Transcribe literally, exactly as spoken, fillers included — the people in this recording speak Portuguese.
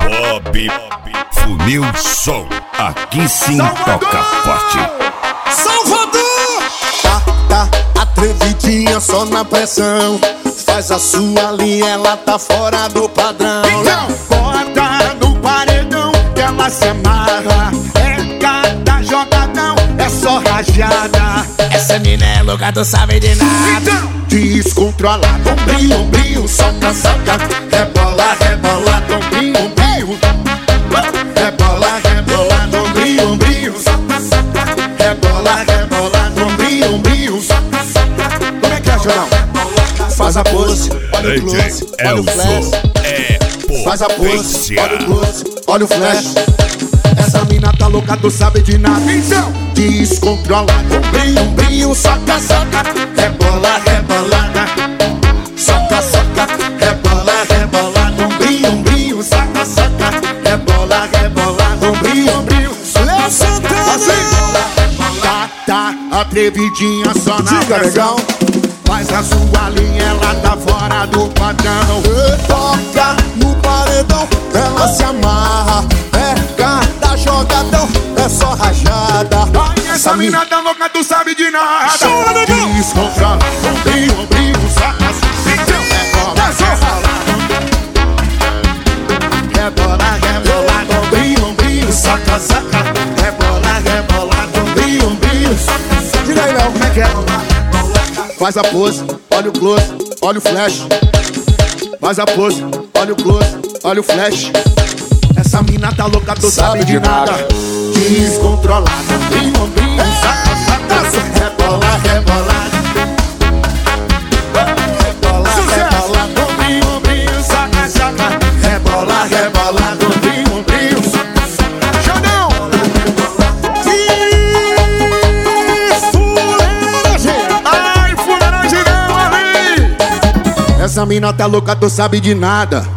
Bob Funil Som. Aqui sim toca forte. Salvador! Tá, tá, atrevidinha só na pressão. Faz a sua linha, ela tá fora do padrão. Então, bota no paredão que ela se amarra. É cada jogadão, é só rajada. Essa mina é louca, tu sabe de nada. Então, descontrolado, ombrinho, ombrinho, soca, soca. Rebola, rebola, ombrinho, ombrinho. Rebola, rebola, ombrinho, ombrinho. Rebola, rebola, ombrinho, ombrinho. Como é que é, Jornal? Faz a pose, olha o close, olha o flash. É Faz a pose, potência. olha o close, olha o flash. Essa mina tá louca, tu sabe de nada. Então, descontrolado, ombrinho, ombrinho, soca, soca. Rebola, rebolada. Soca, soca. Rebola, rebolada. Ombrinho, ombrinho, soca, soca. Rebola, rebolada. Ombrinho, ombrinho. Léo Santana. Assim. Tá, tá, atrevidinha só na Diga, pressão. legal. Faz a sua linha, ela tá fora do padrão. Toca no paredão, ela se amarra. É cada jogadão, é só rajada. Ai, essa mina tá louca, tu sabe de nada. Descontrola, ombrinho, ombrinho, soca, então rebola, rebola, rebola, ombrinho, ombrinho, soca, soca, rebola, rebola, ombrinho, ombrinho. Diga aí, Léo, Como é que é? faz a pose, olha o close, olha o flash. Faz a pose, olha o close, olha o flash. Essa mina tá louca, tu sabe de nada. Descontrolada, ombrinho, ombrinho, soca, soca, rebola, rebola. Rebola, rebola, ombrinho, ombrinho, soca, soca. Rebola, rebola, ombrinho, ombrinho. Jordão! Fuleiragem! Ai, fuleiragem não, ali! Essa mina tá louca, tu sabe de nada.